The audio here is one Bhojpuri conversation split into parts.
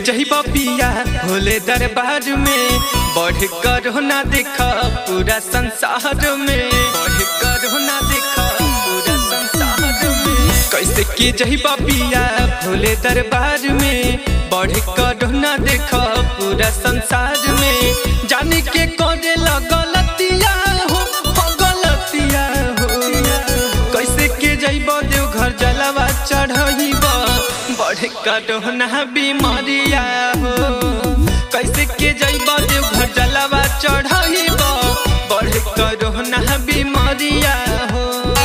जहिबा पिया भोले दरबार में बढ़ कर ना देखा पूरा संसार में, बढ़ कर ना देखा पूरा संसार में। कैसे के जहिबा पिया भोले दरबार में बढ़ कर ना देखा पूरा संसार में। जाने के करे गलतिया हो गलतिया हो, कैसे के जइबा देवघर जलवा चढ़इबा बढ़ कर ना बीमारिया हो। कैसे के जइबा देवघर जलवा चढ़इबा बढ़ कर ना बीमारिया हो।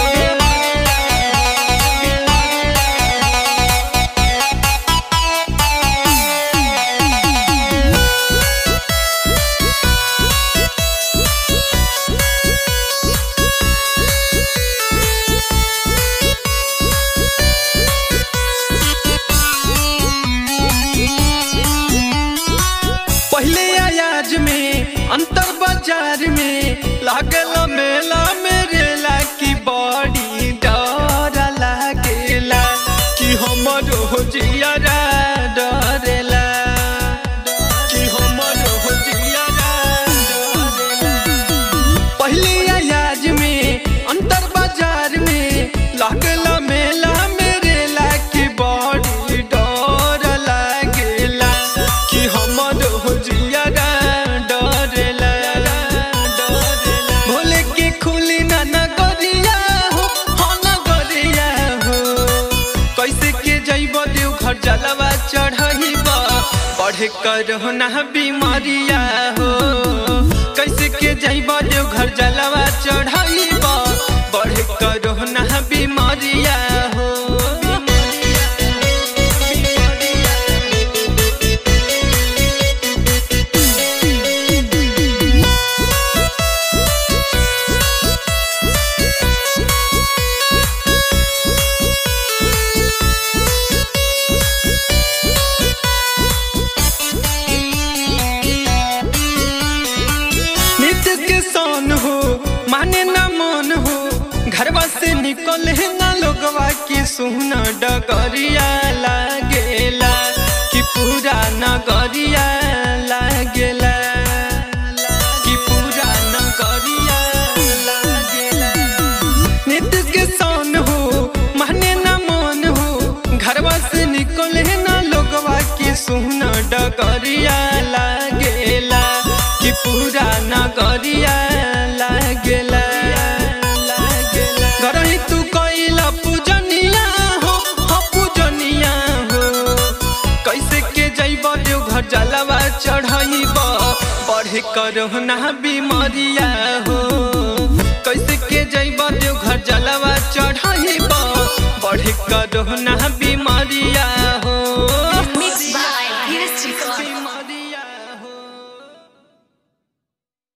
अंतर बाजार में लागल मेला मेरेला की बड़ी डर लागेला कि हमरो जियारा डरेला, कि हमरो जियारा डरेला। पहले आयाज में अंतर बाजार में लागल मेला मेरेला की बड़ी डर लागेला कि हमरो जियारा जलवा चढ़इबा बढ़ कर ना बीमारिया हो। कैसे के जइबा देवघर जलवा चढ़इबा बढ़ कर ना बीमारिया हो। माने ना मन हो घरवा से निकले ना लोगवा की सुना डगरिया लागेला कि पूरा नगरिया लागेला, कि पूरा नगरिया लागेला। नित्य के सन हो माने ना मन हो घरवा से निकले ना लोगवा की सुना डगरिया लागेला कि पूरा नगरिया लागेला। घरही तू कइला पूजनिया हो पूजनिया हो। कैसे के जइबा देवघर जलवा चढ़इबा बढ़ कर ना बीमारिया हो। कैसे के जइबा देवघर जलवा चढ़इबा बढ़ कर ना बीमारिया